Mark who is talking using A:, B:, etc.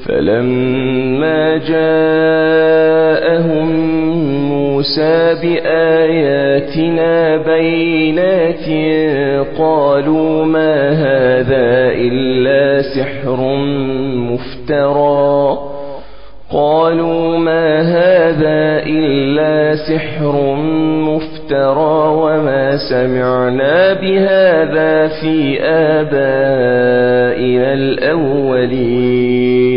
A: فلما جاءهم موسى بآياتنا بينات قالوا ما هذا إلا سحر مفترى وما سمعنا بهذا في آبائنا الأولين